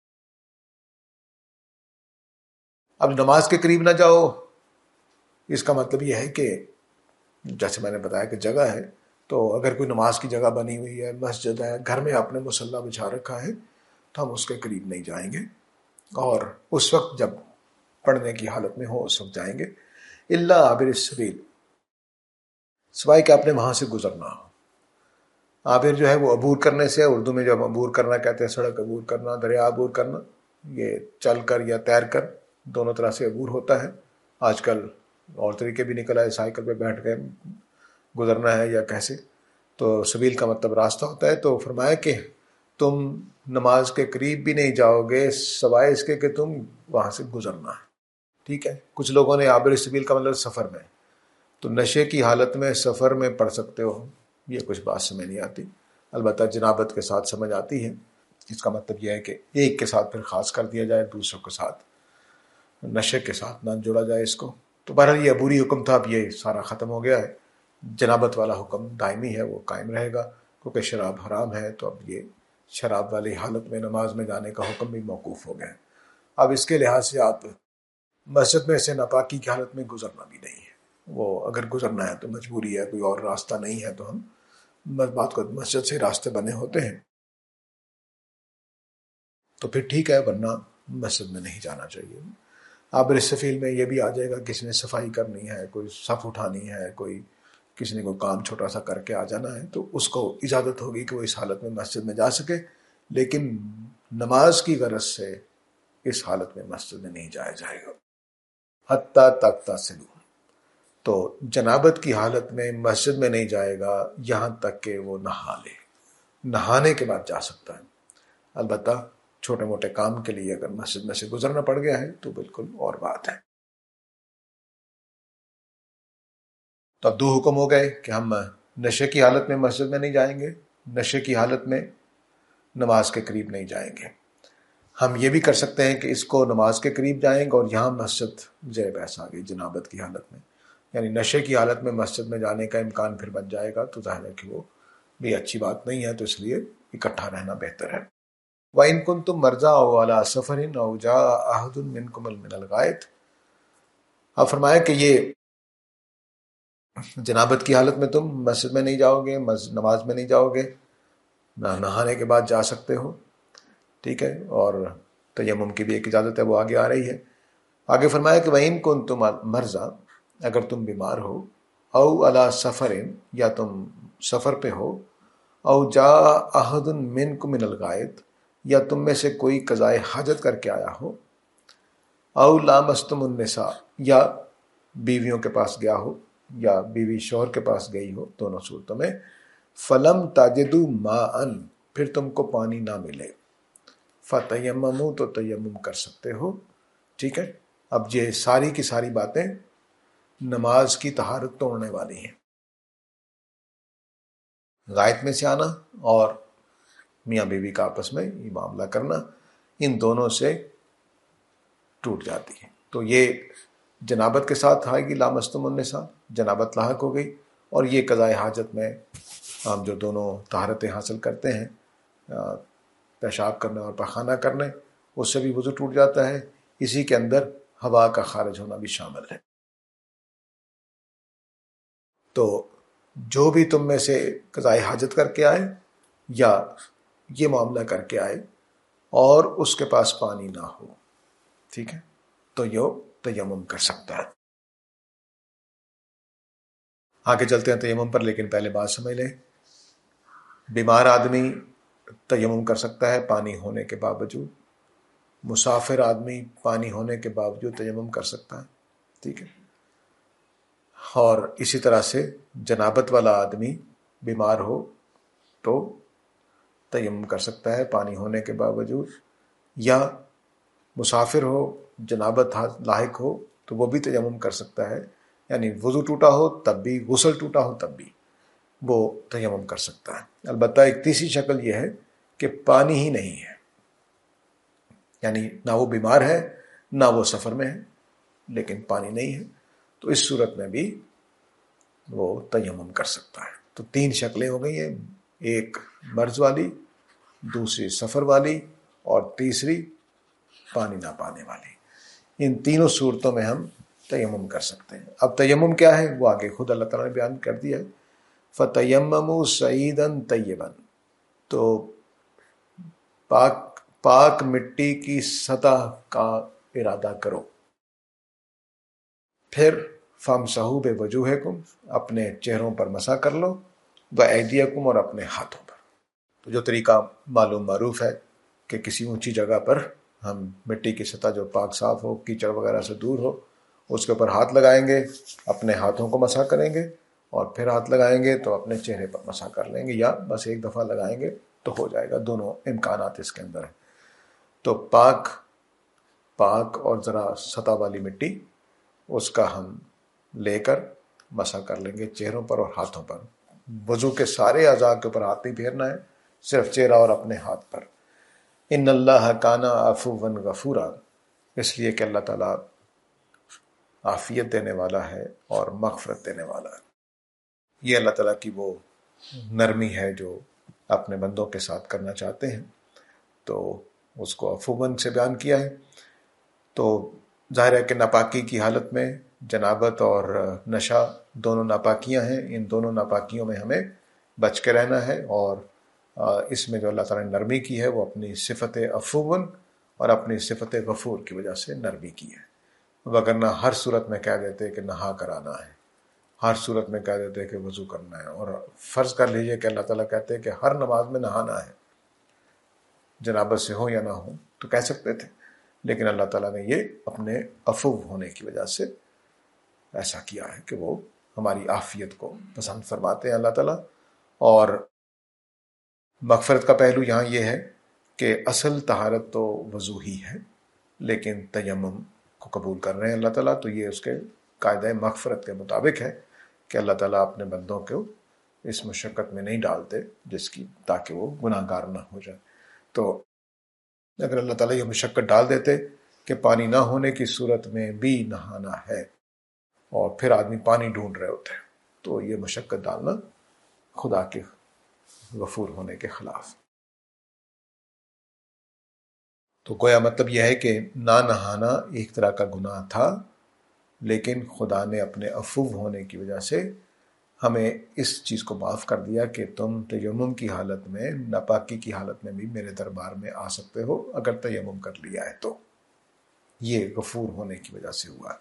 اب نماز کے قریب نہ جاؤ، اس کا مطلب یہ ہے کہ جیسے میں نے بتایا کہ جگہ ہے، تو اگر کوئی نماز کی جگہ بنی ہوئی ہے، مسجد ہے، گھر میں آپ نے مصلی بچھا رکھا ہے، تو ہم اس کے قریب نہیں جائیں گے، اور اس وقت جب پڑھنے کی حالت میں ہو اس وقت جائیں گے. الا عابر السبیل، سوائے کہ آپ نے وہاں سے گزرنا ہو. عابر جو ہے وہ عبور کرنے سے، اردو میں جب عبور کرنا کہتے ہیں، سڑک عبور کرنا، دریا عبور کرنا، یہ چل کر یا تیر کر دونوں طرح سے عبور ہوتا ہے. آج کل اور طریقے بھی نکل آئے، سائیکل پہ بیٹھ کے گزرنا ہے یا کیسے. تو سبیل کا مطلب راستہ ہوتا ہے. تو فرمایا کہ تم نماز کے قریب بھی نہیں جاؤ گے سوائے اس کے کہ تم وہاں سے گزرنا ہے. ٹھیک ہے، کچھ لوگوں نے عابر سبیل کا مطلب سفر میں، تو نشے کی حالت میں سفر میں پڑھ سکتے ہو، یہ کچھ بات سمجھ نہیں آتی. البتہ جنابت کے ساتھ سمجھ آتی ہے. اس کا مطلب یہ ہے کہ ایک کے ساتھ پھر خاص کر دیا جائے، دوسروں کے ساتھ نشے کے ساتھ نہ جوڑا جائے اس کو. تو بہرحال یہ عبوری حکم تھا، اب یہ سارا ختم ہو گیا ہے. جنابت والا حکم دائمی ہے، وہ قائم رہے گا، کیونکہ شراب حرام ہے. تو اب یہ شراب والی حالت میں نماز میں جانے کا حکم بھی موقوف ہو گیا ہے. اب اس کے لحاظ سے آپ مسجد میں سے ناپاکی کی حالت میں گزرنا بھی نہیں ہے. وہ اگر گزرنا ہے تو مجبوری ہے، کوئی اور راستہ نہیں ہے تو ہم بات کو مسجد سے راستے بنے ہوتے ہیں تو پھر ٹھیک ہے، ورنہ مسجد میں نہیں جانا چاہیے. عابر السبیل میں یہ بھی آ جائے گا، کسی نے صفائی کرنی ہے، کوئی صف اٹھانی ہے، کوئی کسی نے کوئی کام چھوٹا سا کر کے آ جانا ہے، تو اس کو اجازت ہوگی کہ وہ اس حالت میں مسجد میں جا سکے. لیکن نماز کی غرض سے اس حالت میں مسجد میں نہیں جایا جائے گا. حتیٰ تغتسلوا، تو جنابت کی حالت میں مسجد میں نہیں جائے گا یہاں تک کہ وہ نہا لے، نہانے کے بعد جا سکتا ہے۔ البتہ چھوٹے موٹے کام کے لیے اگر مسجد میں سے گزرنا پڑ گیا ہے تو بالکل اور بات ہے۔ تو اب دو حکم ہو گئے کہ ہم نشے کی حالت میں مسجد میں نہیں جائیں گے، نشے کی حالت میں نماز کے قریب نہیں جائیں گے۔ ہم یہ بھی کر سکتے ہیں کہ اس کو نماز کے قریب جائیں گے اور یہاں مسجد زیر بحث آ گئی جنابت کی حالت میں، یعنی نشے کی حالت میں مسجد میں جانے کا امکان پھر بن جائے گا، تو ظاہر ہے کہ وہ بھی اچھی بات نہیں ہے، تو اس لیے اکٹھا رہنا بہتر ہے۔ وَإِن كُنتُم مَرْضَىٰ أَوْ عَلَىٰ سَفَرٍ أَوْ جَاءَ أَحَدٌ مِّنكُمْ مِنَ الْغَائِطِ، اب فرمایا کہ یہ جنابت کی حالت میں تم مسجد میں نہیں جاؤ گے، نماز میں نہیں جاؤ گے، نہ نہانے کے بعد جا سکتے ہو، ٹھیک ہے، اور تیمم کی بھی ایک اجازت ہے، وہ آگے آ رہی ہے۔ آگے فرمایا کہ وَإِن كُنتُم مَرْضَىٰ، اگر تم بیمار ہو، او علی سفرٍ، یا تم سفر پہ ہو، او جاء احد منکم من الغائط، یا تم میں سے کوئی قضائے حاجت کر کے آیا ہو، او لامستم النساء، یا بیویوں کے پاس گیا ہو یا بیوی شوہر کے پاس گئی ہو، دونوں صورتوں میں، فلم تجدوا ماء، پھر تم کو پانی نہ ملے، فتیمموا، تو تیمم کر سکتے ہو، ٹھیک ہے۔ اب یہ ساری کی ساری باتیں نماز کی طہارت توڑنے والی ہیں۔ غائط میں سے آنا اور میاں بیوی کا آپس میں یہ معاملہ کرنا، ان دونوں سے ٹوٹ جاتی ہے۔ تو یہ جنابت کے ساتھ آئے گی لامستم النساء، جنابت لاحق ہو گئی، اور یہ قضائے حاجت میں ہم جو دونوں طہارتیں حاصل کرتے ہیں، پیشاب کرنے اور پخانہ کرنے، اس سے بھی وضو ٹوٹ جاتا ہے، اسی کے اندر ہوا کا خارج ہونا بھی شامل ہے۔ تو جو بھی تم میں سے قضائے حاجت کر کے آئے یا یہ معاملہ کر کے آئے اور اس کے پاس پانی نہ ہو، ٹھیک ہے، تو یہ تیمم کر سکتا ہے۔ آگے چلتے ہیں تیمم پر، لیکن پہلے بات سمجھ لیں۔ بیمار آدمی تیمم کر سکتا ہے پانی ہونے کے باوجود، مسافر آدمی پانی ہونے کے باوجود تیمم کر سکتا ہے، ٹھیک ہے، اور اسی طرح سے جنابت والا آدمی بیمار ہو تو تیمم کر سکتا ہے پانی ہونے کے باوجود، یا مسافر ہو جنابت لاحق ہو تو وہ بھی تیمم کر سکتا ہے، یعنی وضو ٹوٹا ہو تب بھی، غسل ٹوٹا ہو تب بھی وہ تیمم کر سکتا ہے۔ البتہ ایک تیسری شکل یہ ہے کہ پانی ہی نہیں ہے، یعنی نہ وہ بیمار ہے نہ وہ سفر میں ہے لیکن پانی نہیں ہے، تو اس صورت میں بھی وہ تیمم کر سکتا ہے۔ تو تین شکلیں ہو گئی ہیں، ایک مرض والی، دوسری سفر والی، اور تیسری پانی نہ پانے والی۔ ان تینوں صورتوں میں ہم تیمم کر سکتے ہیں۔ اب تیمم کیا ہے وہ آگے خود اللہ تعالیٰ نے بیان کر دیا ہے، فَتَيَمَّمُوا صَعِيدًا طَيِّبًا، تو پاک پاک مٹی کی سطح کا ارادہ کرو، پھر فَامْسَحُوا بِوُجُوهِكُمْ، اپنے چہروں پر مسح کر لو، وَأَيْدِيَكُمْ، اور اپنے ہاتھوں پر۔ تو جو طریقہ معلوم معروف ہے کہ کسی اونچی جگہ پر ہم مٹی کی سطح جو پاک صاف ہو، کیچڑ وغیرہ سے دور ہو، اس کے اوپر ہاتھ لگائیں گے، اپنے ہاتھوں کو مسح کریں گے، اور پھر ہاتھ لگائیں گے تو اپنے چہرے پر مسح کر لیں گے، یا بس ایک دفعہ لگائیں گے تو ہو جائے گا، دونوں امکانات اس کے اندر ہیں۔ تو پاک پاک اور ذرا سطح والی مٹی، اس کا ہم لے کر مسح کر لیں گے چہروں پر اور ہاتھوں پر۔ وضو کے سارے اعضاء کے اوپر ہاتھ نہیں پھیرنا ہے، صرف چہرہ اور اپنے ہاتھ پر۔ ان اللہ کان عفوا غفورا، اس لیے کہ اللہ تعالیٰ عافیت دینے والا ہے اور مغفرت دینے والا ہے۔ یہ اللہ تعالیٰ کی وہ نرمی ہے جو اپنے بندوں کے ساتھ کرنا چاہتے ہیں، تو اس کو عفواً سے بیان کیا ہے۔ تو ظاہر ہے کہ ناپاکی کی حالت میں جنابت اور نشہ دونوں ناپاکیاں ہیں، ان دونوں ناپاکیوں میں ہمیں بچ کے رہنا ہے، اور اس میں جو اللہ تعالیٰ نے نرمی کی ہے وہ اپنی صفت عفواً اور اپنی صفت غفور کی وجہ سے نرمی کی ہے، وگرنہ ہر صورت میں کہہ دیتے کہ نہا کر آنا ہے، ہر صورت میں کہہ دیتے کہ وضو کرنا ہے، اور فرض کر لیجئے کہ اللہ تعالیٰ کہتے کہ ہر نماز میں نہانا ہے، جنابت سے ہو یا نہ ہو تو کہہ سکتے تھے، لیکن اللہ تعالیٰ نے یہ اپنے عفو ہونے کی وجہ سے ایسا کیا ہے کہ وہ ہماری عافیت کو پسند فرماتے ہیں اللہ تعالیٰ. اور مغفرت کا پہلو یہاں یہ ہے کہ اصل طہارت تو وضو ہی ہے، لیکن تیمم کو قبول کر رہے ہیں اللہ تعالیٰ، تو یہ اس کے قاعدہ مغفرت کے مطابق ہے کہ اللہ تعالیٰ اپنے بندوں کو اس مشقت میں نہیں ڈالتے جس کی تاکہ وہ گناہ گار نہ ہو جائے. تو اگر اللہ تعالیٰ یہ مشقت ڈال دیتے کہ پانی نہ ہونے کی صورت میں بھی نہانا ہے اور پھر آدمی پانی ڈھونڈ رہے ہوتے ہیں، تو یہ مشقت ڈالنا خدا کے غفور ہونے کے خلاف. تو گویا مطلب یہ ہے کہ نہ نہانا ایک طرح کا گناہ تھا، لیکن خدا نے اپنے عفو ہونے کی وجہ سے ہمیں اس چیز کو معاف کر دیا کہ تم تیمم کی حالت میں، ناپاکی کی حالت میں بھی میرے دربار میں آ سکتے ہو اگر تیمم کر لیا ہے. تو یہ غفور ہونے کی وجہ سے ہوا.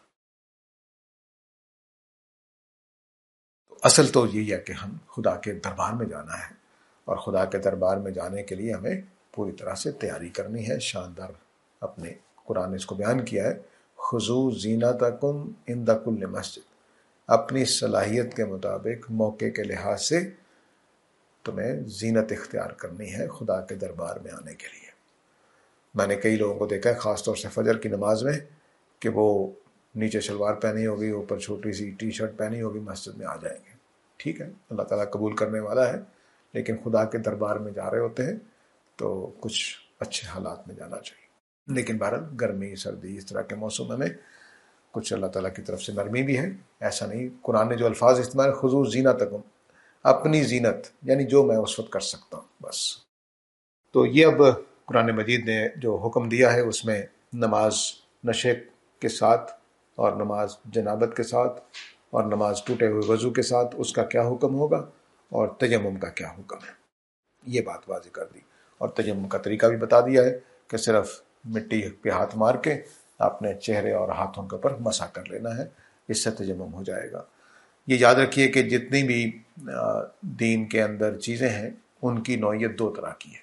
اصل تو یہی ہے کہ ہم خدا کے دربار میں جانا ہے، اور خدا کے دربار میں جانے کے لیے ہمیں پوری طرح سے تیاری کرنی ہے. شاندار اپنے قرآن نے اس کو بیان کیا ہے، خذوا زینتکم عند کل مسجد، اپنی صلاحیت کے مطابق موقع کے لحاظ سے تمہیں زینت اختیار کرنی ہے خدا کے دربار میں آنے کے لیے. میں نے کئی لوگوں کو دیکھا ہے خاص طور سے فجر کی نماز میں کہ وہ نیچے شلوار پہنی ہوگی، اوپر چھوٹی سی ٹی شرٹ پہنی ہوگی، مسجد میں آ جائیں گے. ٹھیک ہے، اللہ تعالیٰ قبول کرنے والا ہے، لیکن خدا کے دربار میں جا رہے ہوتے ہیں تو کچھ اچھے حالات میں جانا چاہیے. لیکن بہرحال گرمی سردی اس طرح کے موسم میں کچھ اللہ تعالیٰ کی طرف سے نرمی بھی ہے. ایسا نہیں، قرآن نے جو الفاظ استعمال، خذوا زینتکم، اپنی زینت، یعنی جو میں اس وقت کر سکتا ہوں بس. تو یہ اب قرآن مجید نے جو حکم دیا ہے اس میں نماز نشے کے ساتھ اور نماز جنابت کے ساتھ اور نماز ٹوٹے ہوئے وضو کے ساتھ اس کا کیا حکم ہوگا اور تیمم کا کیا حکم ہے، یہ بات واضح کر دی. اور تیمم کا طریقہ بھی بتا دیا ہے کہ صرف مٹی پہ ہاتھ مار کے اپنے چہرے اور ہاتھوں کے اوپر مسح کر لینا ہے، اس سے تیمم ہو جائے گا. یہ یاد رکھیے کہ جتنی بھی دین کے اندر چیزیں ہیں ان کی نوعیت دو طرح کی ہے.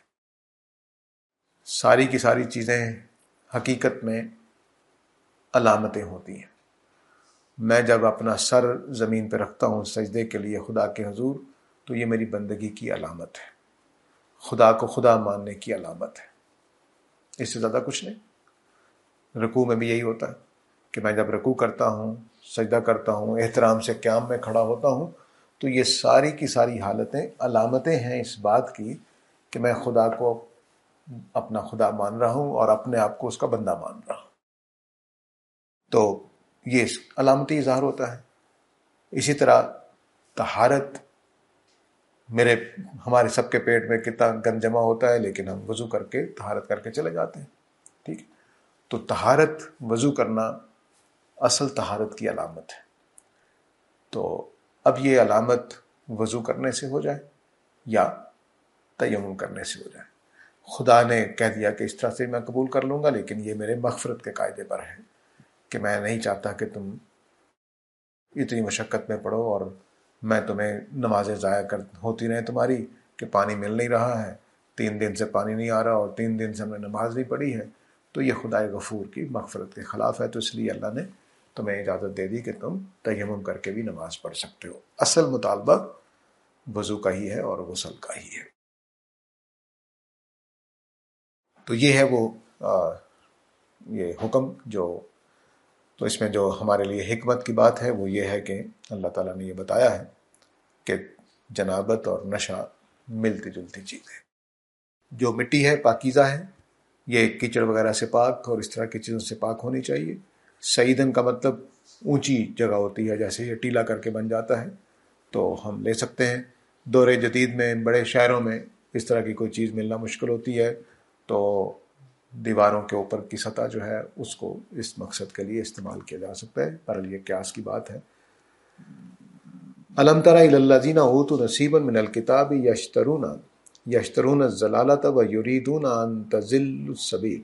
ساری کی ساری چیزیں حقیقت میں علامتیں ہوتی ہیں. میں جب اپنا سر زمین پہ رکھتا ہوں سجدے کے لیے خدا کے حضور، تو یہ میری بندگی کی علامت ہے، خدا کو خدا ماننے کی علامت ہے، اس سے زیادہ کچھ نہیں. رکوع میں بھی یہی ہوتا ہے کہ میں جب رکوع کرتا ہوں، سجدہ کرتا ہوں، احترام سے قیام میں کھڑا ہوتا ہوں، تو یہ ساری کی ساری حالتیں علامتیں ہیں اس بات کی کہ میں خدا کو اپنا خدا مان رہا ہوں اور اپنے آپ کو اس کا بندہ مان رہا ہوں. تو یہ علامتی اظہار ہوتا ہے. اسی طرح طہارت، میرے ہمارے سب کے پیٹ میں کتنا گند جمع ہوتا ہے، لیکن ہم وضو کر کے طہارت کر کے چلے جاتے ہیں. ٹھیک ہے، تو طہارت، وضو کرنا اصل طہارت کی علامت ہے. تو اب یہ علامت وضو کرنے سے ہو جائے یا تیمم کرنے سے ہو جائے، خدا نے کہہ دیا کہ اس طرح سے میں قبول کر لوں گا، لیکن یہ میرے مغفرت کے قاعدے پر ہے کہ میں نہیں چاہتا کہ تم اتنی مشقت میں پڑو اور میں تمہیں نمازیں ضائع کر ہوتی رہیں تمہاری کہ پانی مل نہیں رہا ہے، تین دن سے پانی نہیں آ رہا اور تین دن سے ہم نے نماز نہیں پڑھی ہے. تو یہ خدائے غفور کی مغفرت کے خلاف ہے. تو اس لیے اللہ نے تمہیں اجازت دے دی کہ تم تیمم کر کے بھی نماز پڑھ سکتے ہو. اصل مطالبہ وضو کا ہی ہے اور غسل کا ہی ہے. تو یہ ہے وہ آ, یہ حکم جو، تو اس میں جو ہمارے لیے حکمت کی بات ہے وہ یہ ہے کہ اللہ تعالیٰ نے یہ بتایا ہے کہ جنابت اور نشہ ملتی جلتی چیز ہے. جو مٹی ہے پاکیزہ ہے، یہ کیچڑ وغیرہ سے پاک اور اس طرح کی چیزوں سے پاک ہونی چاہیے. سعیدن کا مطلب اونچی جگہ ہوتی ہے، جیسے یہ ٹیلا کر کے بن جاتا ہے تو ہم لے سکتے ہیں. دور جدید میں بڑے شہروں میں اس طرح کی کوئی چیز ملنا مشکل ہوتی ہے، تو دیواروں کے اوپر کی سطح جو ہے اس کو اس مقصد کے لیے استعمال کیا جا سکتا ہے. پر یہ قیاس کی بات ہے. الم تر الی الذین اوتوا نصیبا من الکتاب یشترون یشترون الضلالۃ ویریدون ان تضلوا السبیل.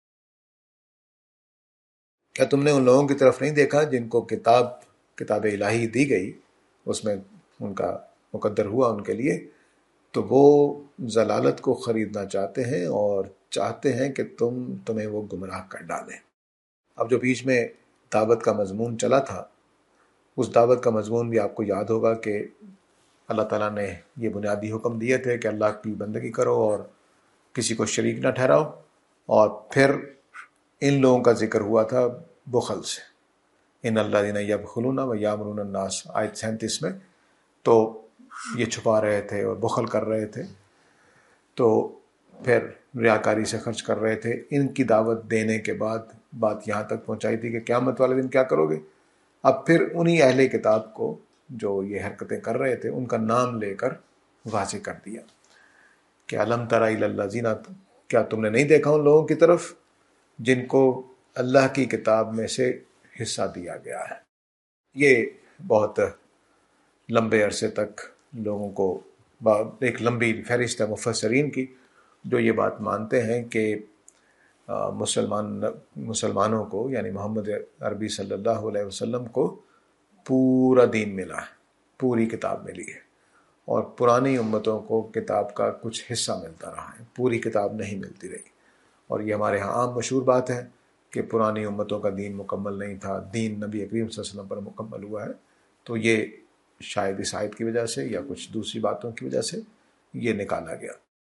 کیا تم نے ان لوگوں کی طرف نہیں دیکھا جن کو کتاب کتاب الہی دی گئی، اس میں ان کا مقدر ہوا ان کے لیے، تو وہ ضلالت کو خریدنا چاہتے ہیں اور چاہتے ہیں کہ تم تمہیں وہ گمراہ کر ڈالیں. اب جو بیچ میں دعوت کا مضمون چلا تھا اس دعوت کا مضمون بھی آپ کو یاد ہوگا کہ اللہ تعالیٰ نے یہ بنیادی حکم دیے تھے کہ اللہ کی بندگی کرو اور کسی کو شریک نہ ٹھہراؤ، اور پھر ان لوگوں کا ذکر ہوا تھا بخل سے، ان اللہ دینا یبخلون و یامرون الناس، آیت سینتیس میں. تو یہ چھپا رہے تھے اور بخل کر رہے تھے، تو پھر ریاکاری سے خرچ کر رہے تھے. ان کی دعوت دینے کے بعد بات یہاں تک پہنچائی تھی کہ قیامت والے دن کیا کرو گے. اب پھر انہی اہل کتاب کو جو یہ حرکتیں کر رہے تھے ان کا نام لے کر واضح کر دیا کہ الم تر الی الذین، کیا تم نے نہیں دیکھا ان لوگوں کی طرف جن کو اللہ کی کتاب میں سے حصہ دیا گیا ہے. یہ بہت لمبے عرصے تک لوگوں کو ایک لمبی فہرست ہے مفسرین کی جو یہ بات مانتے ہیں کہ مسلمان مسلمانوں کو یعنی محمد عربی صلی اللہ علیہ وسلم کو پورا دین ملا ہے، پوری کتاب ملی ہے، اور پرانی امتوں کو کتاب کا کچھ حصہ ملتا رہا ہے، پوری کتاب نہیں ملتی رہی. اور یہ ہمارے ہاں عام مشہور بات ہے کہ پرانی امتوں کا دین مکمل نہیں تھا، دین نبی کریم صلی اللہ علیہ وسلم پر مکمل ہوا ہے. تو یہ شاید اس آیت کی وجہ سے یا کچھ دوسری باتوں کی وجہ سے یہ نکالا گیا.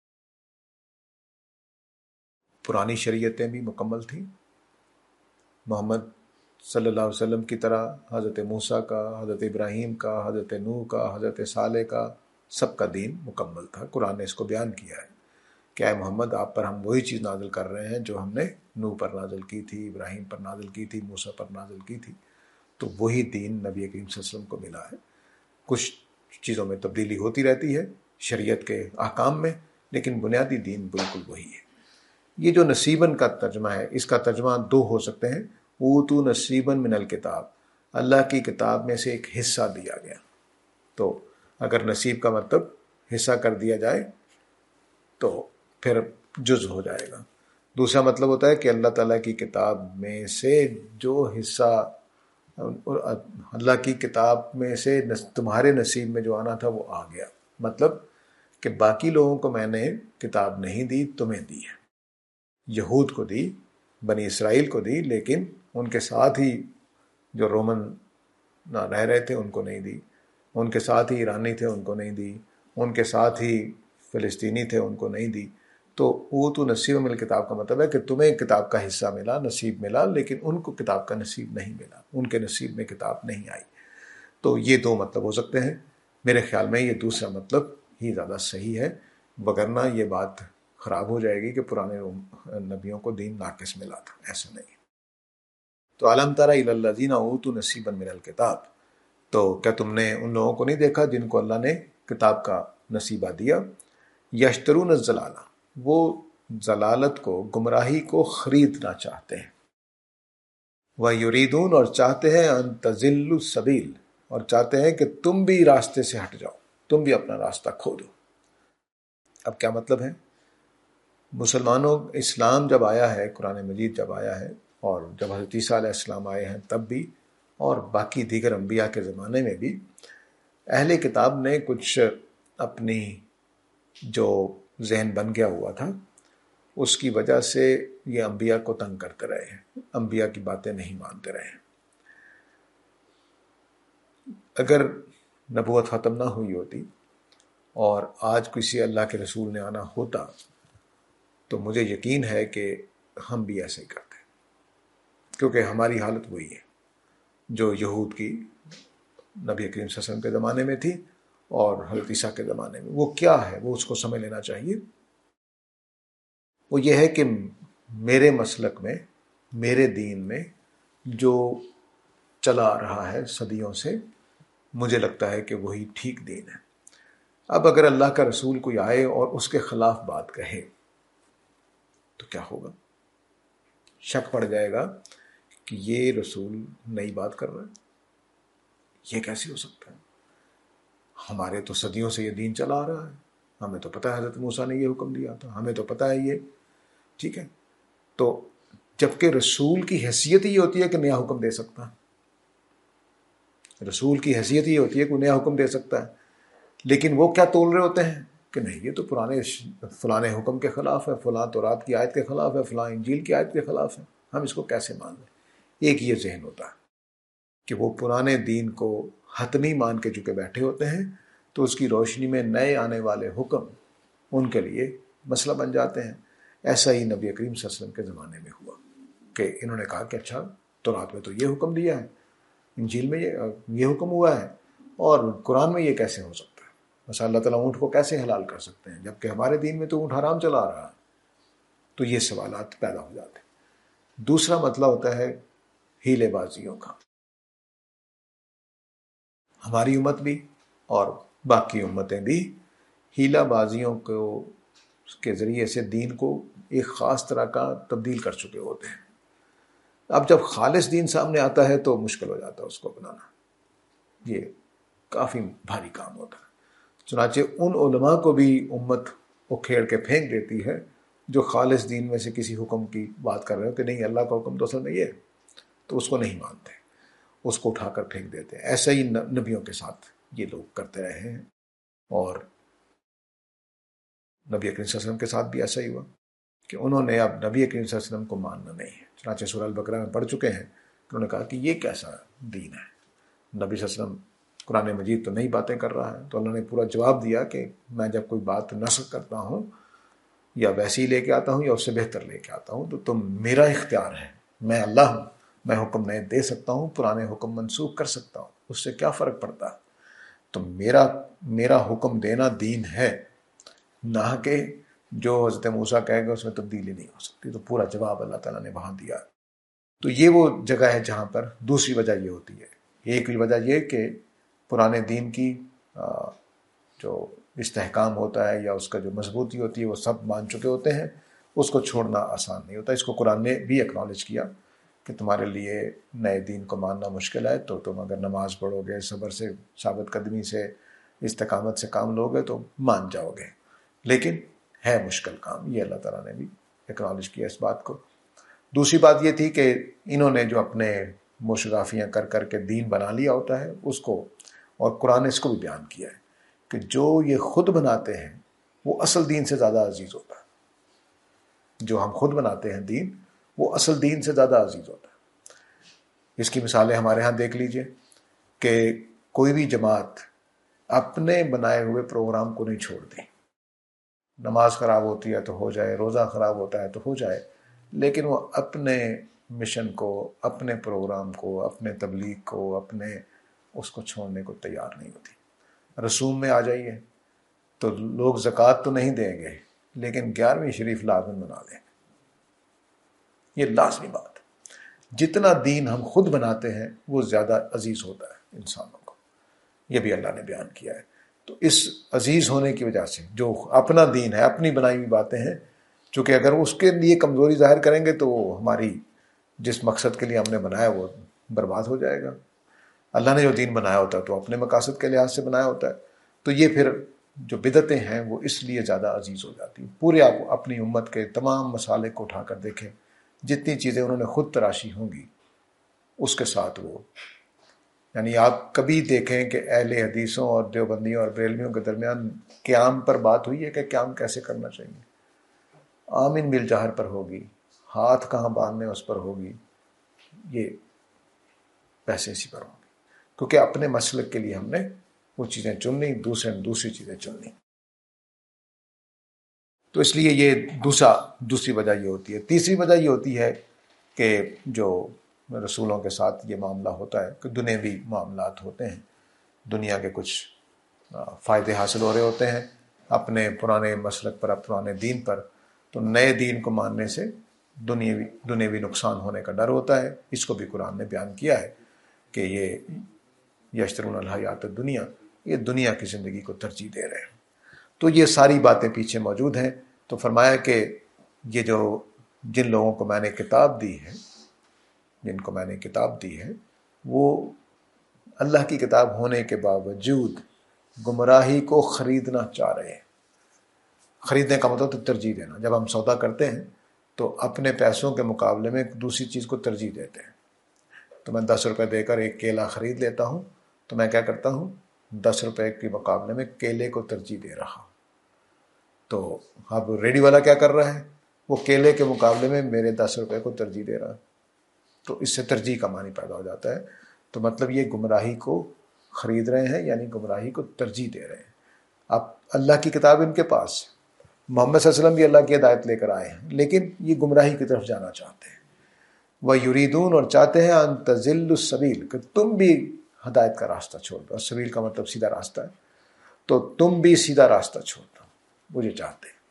پرانی شریعتیں بھی مکمل تھیں، محمد صلی اللہ علیہ وسلم کی طرح حضرت موسیٰ کا، حضرت ابراہیم کا، حضرت نوح کا، حضرت صالح کا، سب کا دین مکمل تھا. قرآن نے اس کو بیان کیا ہے کہ اے محمد آپ پر ہم وہی چیز نازل کر رہے ہیں جو ہم نے نوح پر نازل کی تھی، ابراہیم پر نازل کی تھی، موسیٰ پر نازل کی تھی. تو وہی دین نبی کریم صلی اللہ علیہ وسلم کو ملا ہے. کچھ چیزوں میں تبدیلی ہوتی رہتی ہے شریعت کے احکام میں، لیکن بنیادی دین بالکل وہی ہے. یہ جو نصیباً کا ترجمہ ہے، اس کا ترجمہ دو ہو سکتے ہیں. اوتو نصیباً من الکتاب، اللہ کی کتاب میں سے ایک حصہ دیا گیا. تو اگر نصیب کا مطلب حصہ کر دیا جائے تو پھر جز ہو جائے گا. دوسرا مطلب ہوتا ہے کہ اللہ تعالیٰ کی کتاب میں سے جو حصہ، اللہ کی کتاب میں سے تمہارے نصیب میں جو آنا تھا وہ آ گیا. مطلب کہ باقی لوگوں کو میں نے کتاب نہیں دی، تمہیں دی ہے. یہود کو دی، بنی اسرائیل کو دی، لیکن ان کے ساتھ ہی جو رومن رہ رہے تھے ان کو نہیں دی، ان کے ساتھ ہی ایرانی تھے ان کو نہیں دی، ان کے ساتھ ہی فلسطینی تھے ان کو نہیں دی. تو وہ تو نصیب من الکتاب کا مطلب ہے کہ تمہیں کتاب کا حصہ ملا، نصیب ملا، لیکن ان کو کتاب کا نصیب نہیں ملا، ان کے نصیب میں کتاب نہیں آئی. تو یہ دو مطلب ہو سکتے ہیں. میرے خیال میں یہ دوسرا مطلب ہی زیادہ صحیح ہے، وگرنہ یہ بات خراب ہو جائے گی کہ پرانے نبیوں کو دین ناقص ملا تھا. ایسا نہیں. تو الم تر الی الذین اوتوا نصیبا من الکتاب، تو کیا تم نے ان لوگوں کو نہیں دیکھا جن کو اللہ نے کتاب کا نصیبہ دیا. یشترون الضلالہ، وہ ضلالت کو، گمراہی کو خریدنا چاہتے ہیں. وَيُرِيدُونَ، اور چاہتے ہیں، ان تضلوا السبیل، اور چاہتے ہیں کہ تم بھی راستے سے ہٹ جاؤ، تم بھی اپنا راستہ کھو دو. اب کیا مطلب ہے؟ مسلمانوں، اسلام جب آیا ہے، قرآن مجید جب آیا ہے، اور جب حضرت عیسیٰ علیہ السلام آئے ہیں تب بھی، اور باقی دیگر انبیاء کے زمانے میں بھی، اہل کتاب نے کچھ اپنی جو ذہن بن گیا ہوا تھا اس کی وجہ سے یہ انبیاء کو تنگ کرتے رہے ہیں، انبیاء کی باتیں نہیں مانتے رہے ہیں. اگر نبوت ختم نہ ہوئی ہوتی اور آج کسی اللہ کے رسول نے آنا ہوتا تو مجھے یقین ہے کہ ہم بھی ایسے ہی کرتے، کیونکہ ہماری حالت وہی ہے جو یہود کی نبی کریم صلی اللہ علیہ وسلم کے زمانے میں تھی اور حضرت عیسیٰ کے زمانے میں. وہ کیا ہے وہ اس کو سمجھ لینا چاہیے. وہ یہ ہے کہ میرے مسلک میں، میرے دین میں جو چلا آ رہا ہے صدیوں سے، مجھے لگتا ہے کہ وہی ٹھیک دین ہے. اب اگر اللہ کا رسول کوئی آئے اور اس کے خلاف بات کہے تو کیا ہوگا؟ شک پڑ جائے گا کہ یہ رسول نئی بات کر رہا ہے، یہ کیسے ہو سکتا ہے؟ ہمارے تو صدیوں سے یہ دین چلا آ رہا ہے، ہمیں تو پتہ ہے حضرت موسیٰ نے یہ حکم دیا تھا، ہمیں تو پتہ ہے یہ ٹھیک ہے. تو جبکہ رسول کی حیثیت ہی ہوتی ہے کہ نیا حکم دے سکتا ہے، رسول کی حیثیت ہی ہوتی ہے کہ نیا حکم دے سکتا ہے، لیکن وہ کیا تول رہے ہوتے ہیں کہ نہیں یہ تو پرانے فلاں حکم کے خلاف ہے، فلاں تورات کی آیت کے خلاف ہے، فلاں انجیل کی آیت کے خلاف ہے، ہم اس کو کیسے مان لیں. ایک یہ ذہن ہوتا ہے. کہ وہ پرانے دین کو حتمی مان کے چکے بیٹھے ہوتے ہیں، تو اس کی روشنی میں نئے آنے والے حکم ان کے لیے مسئلہ بن جاتے ہیں۔ ایسا ہی نبی کریم صلی اللہ علیہ وسلم کے زمانے میں ہوا کہ انہوں نے کہا کہ اچھا تورات میں تو یہ حکم دیا ہے، انجیل میں یہ یہ حکم ہوا ہے، اور قرآن میں یہ کیسے ہو سکتا ہے؟ مثلا اللہ تعالیٰ اونٹ کو کیسے حلال کر سکتے ہیں جبکہ ہمارے دین میں تو اونٹ حرام چلا رہا ہے؟ تو یہ سوالات پیدا ہو جاتے ہیں۔ دوسرا مسئلہ ہوتا ہے ہیلے بازیوں کا۔ ہماری امت بھی اور باقی امتیں بھی ہیلہ بازیوں کو کے ذریعے سے دین کو ایک خاص طرح کا تبدیل کر چکے ہوتے ہیں۔ اب جب خالص دین سامنے آتا ہے تو مشکل ہو جاتا ہے اس کو اپنانا، یہ کافی بھاری کام ہوتا ہے۔ چنانچہ ان علماء کو بھی امت اکھیڑ کے پھینک دیتی ہے جو خالص دین میں سے کسی حکم کی بات کر رہے ہو کہ نہیں اللہ کا حکم تو اصل میں یہ ہے، تو اس کو نہیں مانتے، اس کو اٹھا کر پھینک دیتے ہیں۔ ایسا ہی نبیوں کے ساتھ یہ لوگ کرتے رہے ہیں، اور نبی کریم صلی اللہ علیہ وسلم کے ساتھ بھی ایسا ہی ہوا کہ انہوں نے اب نبی کریم صلی اللہ علیہ وسلم کو ماننا نہیں ہے۔ چنانچہ سورہ البقرہ میں پڑھ چکے ہیں کہ انہوں نے کہا کہ یہ کیسا دین ہے، نبی صلی اللہ علیہ وسلم قرآن مجید تو نئی باتیں کر رہا ہے۔ تو اللہ نے پورا جواب دیا کہ میں جب کوئی بات نسخ کرتا ہوں یا ویسی لے کے آتا ہوں یا اس سے بہتر لے کے آتا ہوں تو تم میرا اختیار ہے، میں اللہ ہوں، میں حکم نئے دے سکتا ہوں، پرانے حکم منسوخ کر سکتا ہوں، اس سے کیا فرق پڑتا ہے؟ تو میرا میرا حکم دینا دین ہے، نہ کہ جو حضرت موسیٰ کہے گا اس میں تبدیلی نہیں ہو سکتی۔ تو پورا جواب اللہ تعالیٰ نے وہاں دیا۔ تو یہ وہ جگہ ہے جہاں پر دوسری وجہ یہ ہوتی ہے۔ ایک وجہ یہ کہ پرانے دین کی جو استحکام ہوتا ہے یا اس کا جو مضبوطی ہوتی ہے وہ سب مان چکے ہوتے ہیں، اس کو چھوڑنا آسان نہیں ہوتا۔ اس کو قرآن نے بھی اکنالج کیا کہ تمہارے لیے نئے دین کو ماننا مشکل ہے، تو تم اگر نماز پڑھو گے، صبر سے، ثابت قدمی سے، استقامت سے کام لو گے تو مان جاؤ گے، لیکن ہے مشکل کام۔ یہ اللہ تعالیٰ نے بھی اکنالج کیا اس بات کو۔ دوسری بات یہ تھی کہ انہوں نے جو اپنے مشرافیاں کر کر کے دین بنا لیا ہوتا ہے اس کو، اور قرآن نے اس کو بھی بیان کیا ہے کہ جو یہ خود بناتے ہیں وہ اصل دین سے زیادہ عزیز ہوتا ہے۔ جو ہم خود بناتے ہیں دین، وہ اصل دین سے زیادہ عزیز ہوتا ہے۔ اس کی مثالیں ہمارے ہاں دیکھ لیجئے کہ کوئی بھی جماعت اپنے بنائے ہوئے پروگرام کو نہیں چھوڑتی۔ نماز خراب ہوتی ہے تو ہو جائے، روزہ خراب ہوتا ہے تو ہو جائے، لیکن وہ اپنے مشن کو، اپنے پروگرام کو، اپنے تبلیغ کو، اپنے اس کو چھوڑنے کو تیار نہیں ہوتی۔ رسوم میں آ جائیے تو لوگ زکوٰۃ تو نہیں دیں گے لیکن گیارہویں شریف لازم بنا دیں گے، یہ لازمی بات ہے۔ جتنا دین ہم خود بناتے ہیں وہ زیادہ عزیز ہوتا ہے انسانوں کو، یہ بھی اللہ نے بیان کیا ہے۔ تو اس عزیز ہونے کی وجہ سے جو اپنا دین ہے، اپنی بنائی ہوئی باتیں ہیں، چونکہ اگر اس کے لیے کمزوری ظاہر کریں گے تو ہماری جس مقصد کے لیے ہم نے بنایا وہ برباد ہو جائے گا۔ اللہ نے جو دین بنایا ہوتا ہے تو اپنے مقاصد کے لحاظ سے بنایا ہوتا ہے، تو یہ پھر جو بدعتیں ہیں وہ اس لیے زیادہ عزیز ہو جاتی ہیں۔ پورے آپ اپنی امت کے تمام مسالے کو اٹھا کر دیکھیں، جتنی چیزیں انہوں نے خود تراشی ہوں گی اس کے ساتھ وہ، یعنی آپ کبھی دیکھیں کہ اہل حدیثوں اور دیوبندیوں اور بریلویوں کے درمیان قیام پر بات ہوئی ہے کہ قیام کیسے کرنا چاہیے؟ آمین بالجہر پر ہوگی، ہاتھ کہاں باندھنے اس پر ہوگی، یہ پیسے اسی پر ہوں گے، کیونکہ اپنے مسلک کے لیے ہم نے وہ چیزیں چن لی، دوسرے نے دوسری چیزیں چن لی۔ تو اس لیے یہ دوسرا دوسری وجہ یہ ہوتی ہے۔ تیسری وجہ یہ ہوتی ہے کہ جو رسولوں کے ساتھ یہ معاملہ ہوتا ہے کہ دنیاوی معاملات ہوتے ہیں، دنیا کے کچھ فائدے حاصل ہو رہے ہوتے ہیں اپنے پرانے مسلک پر، پرانے دین پر، تو نئے دین کو ماننے سے دنیاوی دنیاوی نقصان ہونے کا ڈر ہوتا ہے۔ اس کو بھی قرآن نے بیان کیا ہے کہ یہ یشترون الحیات الدنیا، یہ دنیا کی زندگی کو ترجیح دے رہے ہیں۔ تو یہ ساری باتیں پیچھے موجود ہیں۔ تو فرمایا کہ یہ جو جن لوگوں کو میں نے کتاب دی ہے، جن کو میں نے کتاب دی ہے، وہ اللہ کی کتاب ہونے کے باوجود گمراہی کو خریدنا چاہ رہے ہیں۔ خریدنے کا مطلب تو ترجیح دینا۔ جب ہم سودا کرتے ہیں تو اپنے پیسوں کے مقابلے میں دوسری چیز کو ترجیح دیتے ہیں۔ تو میں دس روپے دے کر ایک کیلا خرید لیتا ہوں تو میں کیا کرتا ہوں، دس روپے کے مقابلے میں کیلے کو ترجیح دے رہا ہوں۔ تو اب ریڈی والا کیا کر رہا ہے، وہ کیلے کے مقابلے میں میرے دس روپے کو ترجیح دے رہا ہے۔ تو اس سے ترجیح کا معنی پیدا ہو جاتا ہے۔ تو مطلب یہ گمراہی کو خرید رہے ہیں، یعنی گمراہی کو ترجیح دے رہے ہیں۔ اب اللہ کی کتاب ان کے پاس، محمد صلی اللہ علیہ وسلم بھی اللہ کی ہدایت لے کر آئے ہیں، لیکن یہ گمراہی کی طرف جانا چاہتے ہیں۔ وہ یریدون، اور چاہتے ہیں، ان تضلوا السبیل، کہ تم بھی ہدایت کا راستہ چھوڑ دو۔ السبیل کا مطلب سیدھا راستہ ہے، تو تم بھی سیدھا راستہ چھوڑ دو، وہ یہ چاہتے ہیں۔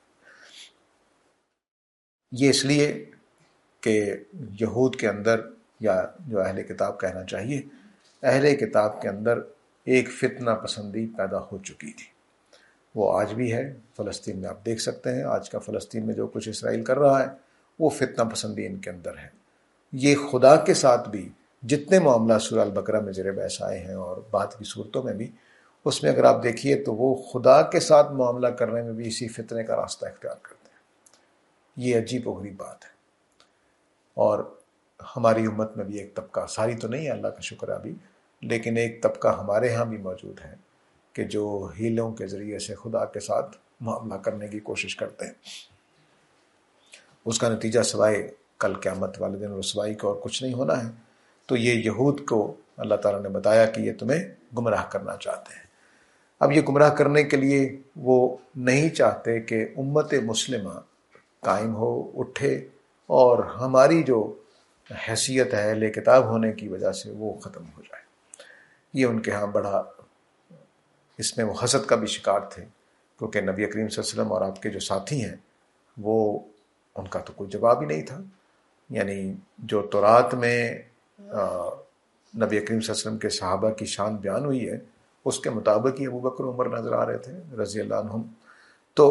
یہ اس لیے کہ یہود کے اندر، یا جو اہل کتاب کہنا چاہیے، اہل کتاب کے اندر ایک فتنہ پسندی پیدا ہو چکی تھی۔ وہ آج بھی ہے، فلسطین میں آپ دیکھ سکتے ہیں، آج کا فلسطین میں جو کچھ اسرائیل کر رہا ہے وہ فتنہ پسندی ان کے اندر ہے۔ یہ خدا کے ساتھ بھی جتنے معاملات سورہ البقرہ میں زیر بحث آئے ہیں اور بعد کی صورتوں میں بھی، اس میں اگر آپ دیکھیے تو وہ خدا کے ساتھ معاملہ کرنے میں بھی اسی فتنے کا راستہ اختیار کرتے ہیں۔ یہ عجیب و غریب بات ہے۔ اور ہماری امت میں بھی ایک طبقہ، ساری تو نہیں ہے اللہ کا شکر ہے ابھی، لیکن ایک طبقہ ہمارے ہاں بھی موجود ہے کہ جو ہیلوں کے ذریعے سے خدا کے ساتھ معاملہ کرنے کی کوشش کرتے ہیں۔ اس کا نتیجہ سوائے کل قیامت والے دن رسوائی کا اور کچھ نہیں ہونا ہے۔ تو یہ یہود کو اللہ تعالیٰ نے بتایا کہ یہ تمہیں گمراہ کرنا چاہتے ہیں۔ اب یہ گمراہ کرنے کے لیے وہ نہیں چاہتے کہ امت مسلمہ قائم ہو، اٹھے، اور ہماری جو حیثیت ہے اہل کتاب ہونے کی وجہ سے وہ ختم ہو جائے۔ یہ ان کے ہاں بڑا، اس میں وہ حسد کا بھی شکار تھے، کیونکہ نبی کریم صلی اللہ علیہ وسلم اور آپ کے جو ساتھی ہیں وہ، ان کا تو کوئی جواب ہی نہیں تھا۔ یعنی جو تورات میں نبی کریم صلی اللہ علیہ وسلم کے صحابہ کی شان بیان ہوئی ہے، اس کے مطابق ہی ابو بکر عمر نظر آ رہے تھے رضی اللہ عنہم۔ تو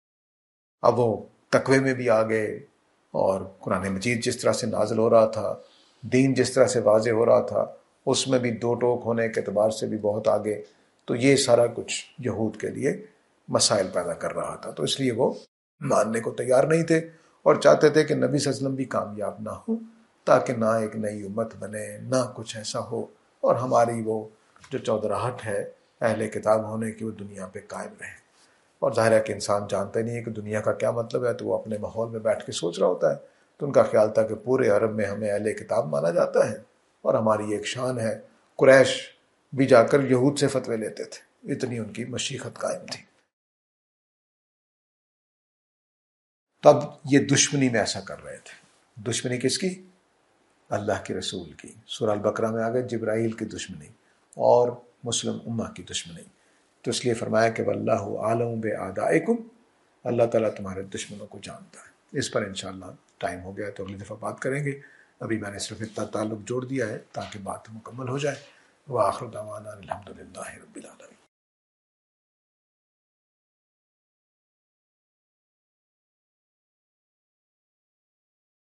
اب وہ تقوی میں بھی آ گئے، اور قرآن مجید جس طرح سے نازل ہو رہا تھا، دین جس طرح سے واضح ہو رہا تھا، اس میں بھی دو ٹوک ہونے کے اعتبار سے بھی بہت آگے۔ تو یہ سارا کچھ یہود کے لیے مسائل پیدا کر رہا تھا، تو اس لیے وہ ماننے کو تیار نہیں تھے، اور چاہتے تھے کہ نبی صلی اللہ علیہ وسلم بھی کامیاب نہ ہو، تاکہ نہ ایک نئی امت بنے، نہ کچھ ایسا ہو، اور ہماری وہ جو چودراہٹ ہے اہل کتاب ہونے کی وہ دنیا پہ قائم رہے۔ اور ظاہر ہے کہ انسان جانتا نہیں ہے کہ دنیا کا کیا مطلب ہے، تو وہ اپنے ماحول میں بیٹھ کے سوچ رہا ہوتا ہے۔ تو ان کا خیال تھا کہ پورے عرب میں ہمیں اہل کتاب مانا جاتا ہے، اور ہماری ایک شان ہے۔ قریش بھی جا کر یہود سے فتوے لیتے تھے، اتنی ان کی مشیخت قائم تھی۔ تب یہ دشمنی میں ایسا کر رہے تھے۔ دشمنی کس کی؟ اللہ کے رسول کی۔ سورہ البقرہ میں آگئے جبرائیل کی دشمنی اور مسلم امہ کی دشمنی۔ تو اس لیے فرمایا کہ واللہ عالم بأعدائکم، اللہ تعالیٰ تمہارے دشمنوں کو جانتا ہے۔ اس پر انشاءاللہ ٹائم ہو گیا تو اگلی دفعہ بات کریں گے۔ ابھی میں نے صرف اتنا تعلق جوڑ دیا ہے تاکہ بات مکمل ہو جائے۔ وآخر دعوانا الحمدللہ رب العالمین۔